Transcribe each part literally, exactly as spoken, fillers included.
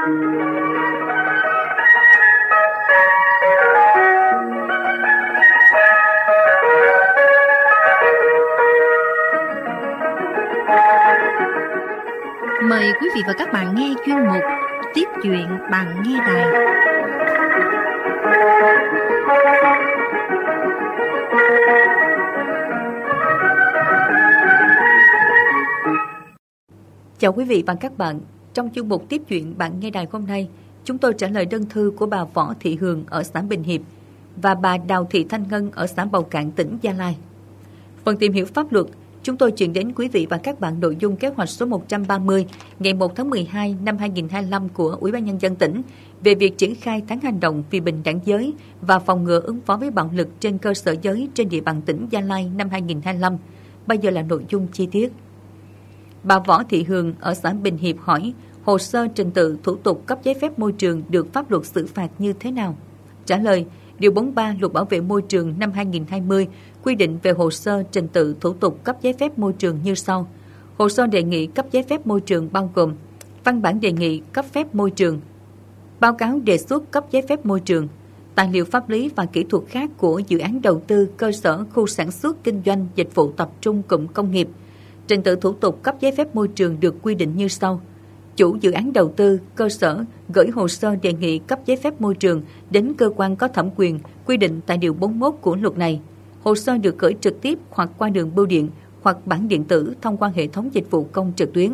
Mời quý vị và các bạn nghe chuyên mục Tiếp chuyện bạn nghe đài. Chào quý vị và các bạn. Trong chuyên mục Tiếp chuyện bạn nghe đài hôm nay, chúng tôi trả lời đơn thư của bà Võ Thị Hường ở xã Bình Hiệp và bà Đào Thị Thanh Ngân ở xã Bầu Cạn, tỉnh Gia Lai. Phần tìm hiểu pháp luật, chúng tôi chuyển đến quý vị và các bạn nội dung kế hoạch số một trăm ba mươi ngày một tháng mười hai năm hai nghìn không trăm hai mươi lăm của Ủy ban Nhân dân tỉnh về việc triển khai tháng hành động vì bình đẳng giới và phòng ngừa ứng phó với bạo lực trên cơ sở giới trên địa bàn tỉnh Gia Lai năm hai nghìn không trăm hai mươi lăm. Bây giờ là nội dung chi tiết. Bà Võ Thị Hường ở xã Bình Hiệp hỏi hồ sơ trình tự thủ tục cấp giấy phép môi trường được pháp luật xử phạt như thế nào? Trả lời, Điều bốn mươi ba Luật Bảo vệ Môi trường năm hai nghìn không trăm hai mươi quy định về hồ sơ trình tự thủ tục cấp giấy phép môi trường như sau. Hồ sơ đề nghị cấp giấy phép môi trường bao gồm văn bản đề nghị cấp phép môi trường, báo cáo đề xuất cấp giấy phép môi trường, tài liệu pháp lý và kỹ thuật khác của dự án đầu tư cơ sở khu sản xuất kinh doanh dịch vụ tập trung cụm công nghiệp. Trình tự thủ tục cấp giấy phép môi trường được quy định như sau. Chủ dự án đầu tư, cơ sở gửi hồ sơ đề nghị cấp giấy phép môi trường đến cơ quan có thẩm quyền quy định tại Điều bốn mươi mốt của luật này. Hồ sơ được gửi trực tiếp hoặc qua đường bưu điện hoặc bản điện tử thông qua hệ thống dịch vụ công trực tuyến.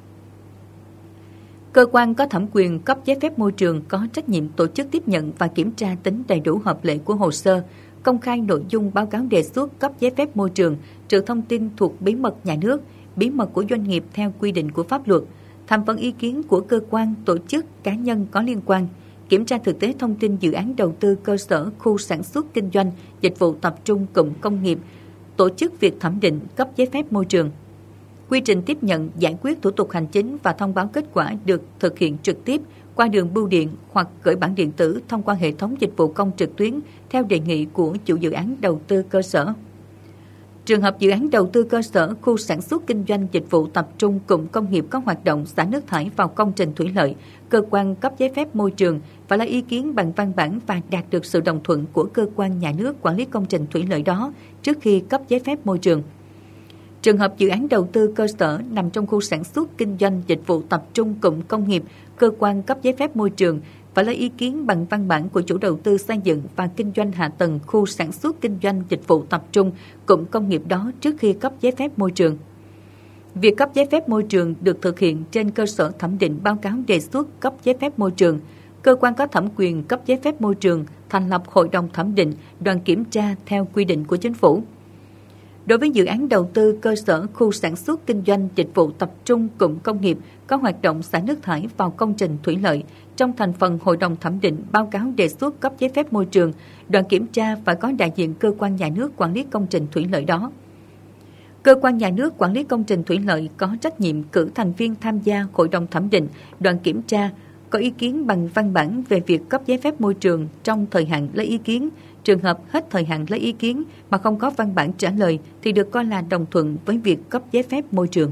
Cơ quan có thẩm quyền cấp giấy phép môi trường có trách nhiệm tổ chức tiếp nhận và kiểm tra tính đầy đủ hợp lệ của hồ sơ, công khai nội dung báo cáo đề xuất cấp giấy phép môi trường, trừ thông tin thuộc bí mật nhà nước, bí mật của doanh nghiệp theo quy định của pháp luật, tham vấn ý kiến của cơ quan, tổ chức, cá nhân có liên quan, kiểm tra thực tế thông tin dự án đầu tư cơ sở khu sản xuất kinh doanh dịch vụ tập trung cụm công nghiệp, tổ chức việc thẩm định cấp giấy phép môi trường. Quy trình tiếp nhận, giải quyết thủ tục hành chính và thông báo kết quả được thực hiện trực tiếp qua đường bưu điện hoặc gửi bản điện tử thông qua hệ thống dịch vụ công trực tuyến theo đề nghị của chủ dự án đầu tư cơ sở. Trường hợp dự án đầu tư cơ sở khu sản xuất kinh doanh dịch vụ tập trung cụm công nghiệp có hoạt động xả nước thải vào công trình thủy lợi, cơ quan cấp giấy phép môi trường phải lấy ý kiến bằng văn bản và đạt được sự đồng thuận của cơ quan nhà nước quản lý công trình thủy lợi đó trước khi cấp giấy phép môi trường. Trường hợp dự án đầu tư cơ sở nằm trong khu sản xuất kinh doanh dịch vụ tập trung cụm công nghiệp, cơ quan cấp giấy phép môi trường phải lấy ý kiến bằng văn bản của chủ đầu tư xây dựng và kinh doanh hạ tầng khu sản xuất kinh doanh dịch vụ tập trung cụm công nghiệp đó trước khi cấp giấy phép môi trường. Việc cấp giấy phép môi trường được thực hiện trên cơ sở thẩm định báo cáo đề xuất cấp giấy phép môi trường. Cơ quan có thẩm quyền cấp giấy phép môi trường thành lập hội đồng thẩm định, đoàn kiểm tra theo quy định của chính phủ. Đối với dự án đầu tư cơ sở khu sản xuất kinh doanh dịch vụ tập trung cụm công nghiệp có hoạt động xả nước thải vào công trình thủy lợi, trong thành phần hội đồng thẩm định báo cáo đề xuất cấp giấy phép môi trường, đoàn kiểm tra phải có đại diện cơ quan nhà nước quản lý công trình thủy lợi đó. Cơ quan nhà nước quản lý công trình thủy lợi có trách nhiệm cử thành viên tham gia hội đồng thẩm định, đoàn kiểm tra, có ý kiến bằng văn bản về việc cấp giấy phép môi trường trong thời hạn lấy ý kiến. Trường hợp hết thời hạn lấy ý kiến mà không có văn bản trả lời thì được coi là đồng thuận với việc cấp giấy phép môi trường.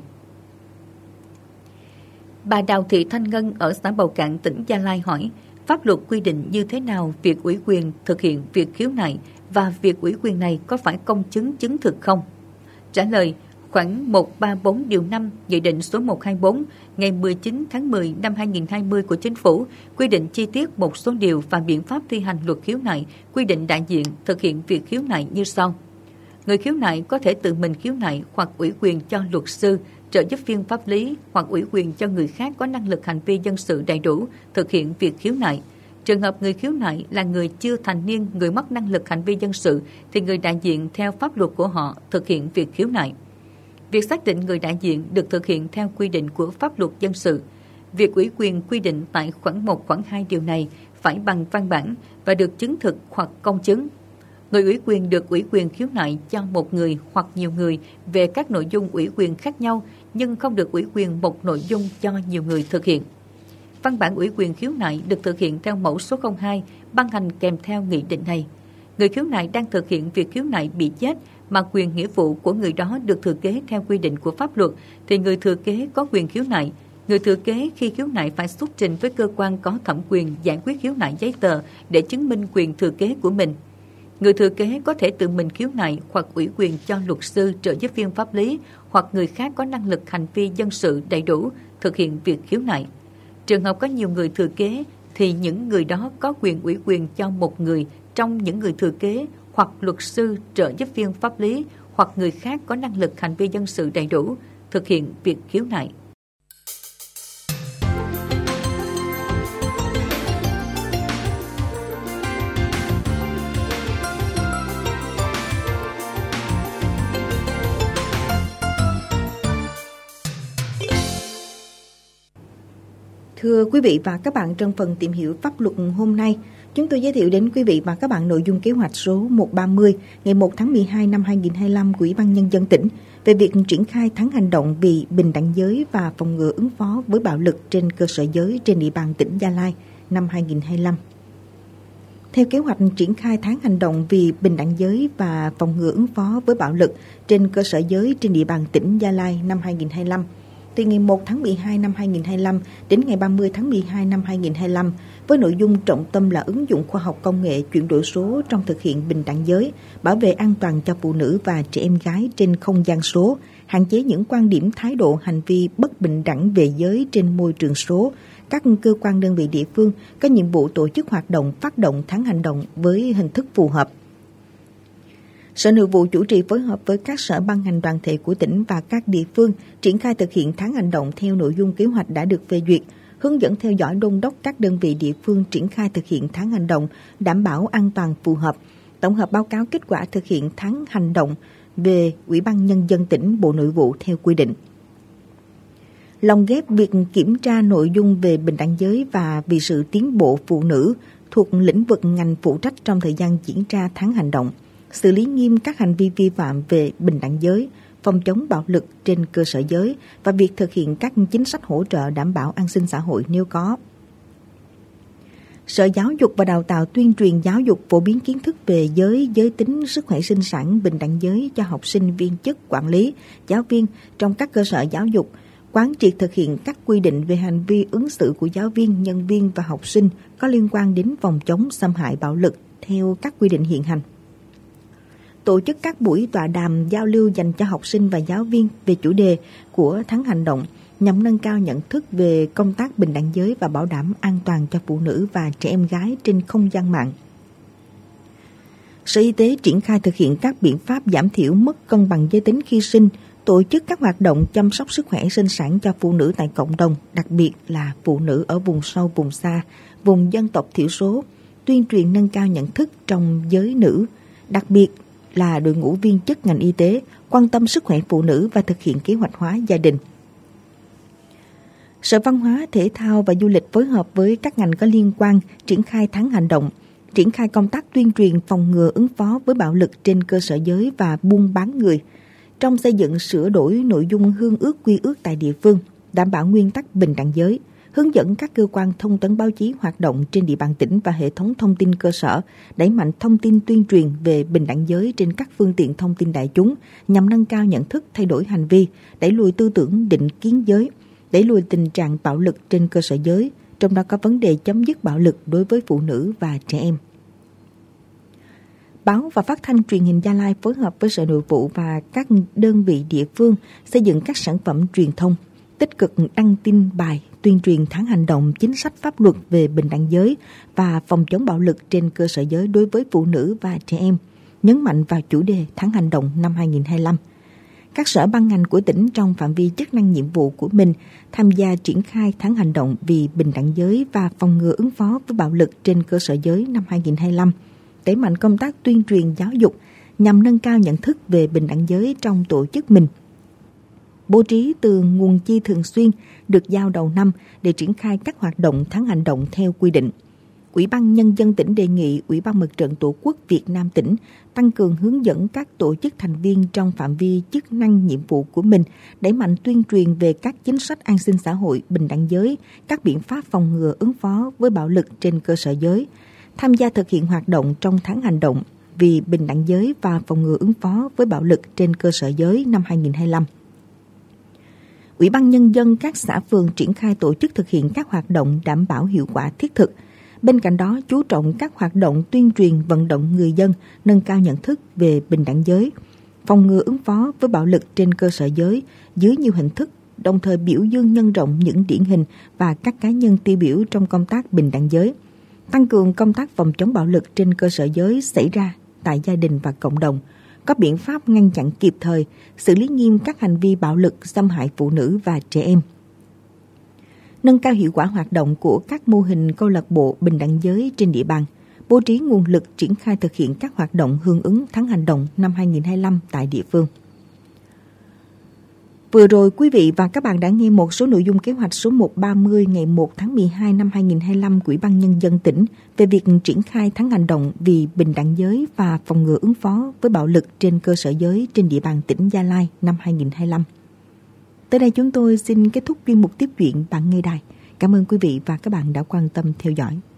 Bà Đào Thị Thanh Ngân ở xã Bầu Cạn, tỉnh Gia Lai hỏi, pháp luật quy định như thế nào việc ủy quyền thực hiện việc khiếu nại và việc ủy quyền này có phải công chứng chứng thực không? Trả lời, khoản một trăm ba mươi tư điều năm Nghị định số một trăm hai mươi tư ngày mười chín tháng mười năm hai nghìn không trăm hai mươi của Chính phủ quy định chi tiết một số điều và biện pháp thi hành luật khiếu nại, quy định đại diện thực hiện việc khiếu nại như sau. Người khiếu nại có thể tự mình khiếu nại hoặc ủy quyền cho luật sư, trợ giúp viên pháp lý hoặc ủy quyền cho người khác có năng lực hành vi dân sự đầy đủ thực hiện việc khiếu nại. Trường hợp người khiếu nại là người chưa thành niên, người mất năng lực hành vi dân sự thì người đại diện theo pháp luật của họ thực hiện việc khiếu nại. Việc xác định người đại diện được thực hiện theo quy định của pháp luật dân sự. Việc ủy quyền quy định tại khoản một, khoản hai điều này phải bằng văn bản và được chứng thực hoặc công chứng. Người ủy quyền được ủy quyền khiếu nại cho một người hoặc nhiều người về các nội dung ủy quyền khác nhau nhưng không được ủy quyền một nội dung cho nhiều người thực hiện. Văn bản ủy quyền khiếu nại được thực hiện theo mẫu số không hai ban hành kèm theo nghị định này. Người khiếu nại đang thực hiện việc khiếu nại bị chết mà quyền nghĩa vụ của người đó được thừa kế theo quy định của pháp luật thì người thừa kế có quyền khiếu nại. Người thừa kế khi khiếu nại phải xuất trình với cơ quan có thẩm quyền giải quyết khiếu nại giấy tờ để chứng minh quyền thừa kế của mình. Người thừa kế có thể tự mình khiếu nại hoặc ủy quyền cho luật sư, trợ giúp viên pháp lý hoặc người khác có năng lực hành vi dân sự đầy đủ thực hiện việc khiếu nại. Trường hợp có nhiều người thừa kế thì những người đó có quyền ủy quyền cho một người trong những người thừa kế hoặc luật sư, trợ giúp viên pháp lý hoặc người khác có năng lực hành vi dân sự đầy đủ thực hiện việc khiếu nại. Thưa quý vị và các bạn, trong phần tìm hiểu pháp luật hôm nay, chúng tôi giới thiệu đến quý vị và các bạn nội dung kế hoạch số một trăm ba mươi ngày một tháng mười hai năm hai nghìn không trăm hai mươi lăm của Ủy ban Nhân dân tỉnh về việc triển khai tháng hành động vì bình đẳng giới và phòng ngừa ứng phó với bạo lực trên cơ sở giới trên địa bàn tỉnh Gia Lai năm hai nghìn không trăm hai mươi lăm. Theo kế hoạch triển khai tháng hành động vì bình đẳng giới và phòng ngừa ứng phó với bạo lực trên cơ sở giới trên địa bàn tỉnh Gia Lai năm hai nghìn không trăm hai mươi lăm, từ ngày một tháng mười hai năm hai nghìn không trăm hai mươi lăm đến ngày ba mươi tháng mười hai năm hai nghìn không trăm hai mươi lăm, với nội dung trọng tâm là ứng dụng khoa học công nghệ chuyển đổi số trong thực hiện bình đẳng giới, bảo vệ an toàn cho phụ nữ và trẻ em gái trên không gian số, hạn chế những quan điểm, thái độ, hành vi bất bình đẳng về giới trên môi trường số. Các cơ quan đơn vị địa phương có nhiệm vụ tổ chức hoạt động phát động tháng hành động với hình thức phù hợp. Sở Nội vụ chủ trì phối hợp với các sở ban ngành đoàn thể của tỉnh và các địa phương triển khai thực hiện tháng hành động theo nội dung kế hoạch đã được phê duyệt, hướng dẫn theo dõi đôn đốc các đơn vị địa phương triển khai thực hiện tháng hành động, đảm bảo an toàn phù hợp, tổng hợp báo cáo kết quả thực hiện tháng hành động về Ủy ban Nhân dân tỉnh, Bộ Nội vụ theo quy định. Lồng ghép việc kiểm tra nội dung về bình đẳng giới và vì sự tiến bộ phụ nữ thuộc lĩnh vực ngành phụ trách trong thời gian diễn ra tháng hành động, xử lý nghiêm các hành vi vi phạm về bình đẳng giới, phòng chống bạo lực trên cơ sở giới và việc thực hiện các chính sách hỗ trợ đảm bảo an sinh xã hội nếu có. Sở Giáo dục và Đào tạo tuyên truyền giáo dục phổ biến kiến thức về giới, giới tính, sức khỏe sinh sản, bình đẳng giới cho học sinh, viên chức, quản lý, giáo viên trong các cơ sở giáo dục, quán triệt thực hiện các quy định về hành vi ứng xử của giáo viên, nhân viên và học sinh có liên quan đến phòng chống xâm hại bạo lực theo các quy định hiện hành. Tổ chức các buổi tọa đàm giao lưu dành cho học sinh và giáo viên về chủ đề của tháng hành động nhằm nâng cao nhận thức về công tác bình đẳng giới và bảo đảm an toàn cho phụ nữ và trẻ em gái trên không gian mạng. Sở Y tế triển khai thực hiện các biện pháp giảm thiểu mất cân bằng giới tính khi sinh, tổ chức các hoạt động chăm sóc sức khỏe sinh sản cho phụ nữ tại cộng đồng, đặc biệt là phụ nữ ở vùng sâu, vùng xa, vùng dân tộc thiểu số, tuyên truyền nâng cao nhận thức trong giới nữ, đặc biệt là đội ngũ viên chức ngành y tế, quan tâm sức khỏe phụ nữ và thực hiện kế hoạch hóa gia đình. Sở Văn hóa, Thể thao và Du lịch phối hợp với các ngành có liên quan triển khai tháng hành động, triển khai công tác tuyên truyền phòng ngừa ứng phó với bạo lực trên cơ sở giới và buôn bán người, trong xây dựng sửa đổi nội dung hương ước quy ước tại địa phương, đảm bảo nguyên tắc bình đẳng giới, hướng dẫn các cơ quan thông tấn báo chí hoạt động trên địa bàn tỉnh và hệ thống thông tin cơ sở, đẩy mạnh thông tin tuyên truyền về bình đẳng giới trên các phương tiện thông tin đại chúng nhằm nâng cao nhận thức, thay đổi hành vi, đẩy lùi tư tưởng định kiến giới, đẩy lùi tình trạng bạo lực trên cơ sở giới, trong đó có vấn đề chấm dứt bạo lực đối với phụ nữ và trẻ em. Báo và Phát thanh Truyền hình Gia Lai phối hợp với Sở Nội vụ và các đơn vị địa phương xây dựng các sản phẩm truyền thông, tích cực đăng tin bài tuyên truyền tháng hành động chính sách pháp luật về bình đẳng giới và phòng chống bạo lực trên cơ sở giới đối với phụ nữ và trẻ em, nhấn mạnh vào chủ đề tháng hành động năm hai nghìn không trăm hai mươi lăm. Các sở ban ngành của tỉnh trong phạm vi chức năng nhiệm vụ của mình tham gia triển khai tháng hành động vì bình đẳng giới và phòng ngừa ứng phó với bạo lực trên cơ sở giới năm hai nghìn không trăm hai mươi lăm, đẩy mạnh công tác tuyên truyền giáo dục nhằm nâng cao nhận thức về bình đẳng giới trong tổ chức mình. Bố trí từ nguồn chi thường xuyên được giao đầu năm để triển khai các hoạt động tháng hành động theo quy định. Ủy ban Nhân dân tỉnh đề nghị Ủy ban Mặt trận Tổ quốc Việt Nam tỉnh tăng cường hướng dẫn các tổ chức thành viên trong phạm vi chức năng nhiệm vụ của mình, đẩy mạnh tuyên truyền về các chính sách an sinh xã hội, bình đẳng giới, các biện pháp phòng ngừa ứng phó với bạo lực trên cơ sở giới, tham gia thực hiện hoạt động trong tháng hành động vì bình đẳng giới và phòng ngừa ứng phó với bạo lực trên cơ sở giới năm hai nghìn không trăm hai mươi lăm. Ủy ban Nhân dân các xã phường triển khai tổ chức thực hiện các hoạt động đảm bảo hiệu quả thiết thực. Bên cạnh đó, chú trọng các hoạt động tuyên truyền vận động người dân nâng cao nhận thức về bình đẳng giới, phòng ngừa ứng phó với bạo lực trên cơ sở giới dưới nhiều hình thức, đồng thời biểu dương nhân rộng những điển hình và các cá nhân tiêu biểu trong công tác bình đẳng giới, tăng cường công tác phòng chống bạo lực trên cơ sở giới xảy ra tại gia đình và cộng đồng, có biện pháp ngăn chặn kịp thời, xử lý nghiêm các hành vi bạo lực xâm hại phụ nữ và trẻ em. Nâng cao hiệu quả hoạt động của các mô hình câu lạc bộ bình đẳng giới trên địa bàn, bố trí nguồn lực triển khai thực hiện các hoạt động hưởng ứng tháng hành động năm hai không hai lăm tại địa phương. Vừa rồi, quý vị và các bạn đã nghe một số nội dung kế hoạch số một trăm ba mươi ngày một tháng mười hai năm hai không hai lăm của Ủy ban Nhân dân tỉnh về việc triển khai tháng hành động vì bình đẳng giới và phòng ngừa ứng phó với bạo lực trên cơ sở giới trên địa bàn tỉnh Gia Lai năm hai không hai lăm. Tới đây chúng tôi xin kết thúc chuyên mục tiếp chuyện bạn nghe đài. Cảm ơn quý vị và các bạn đã quan tâm theo dõi.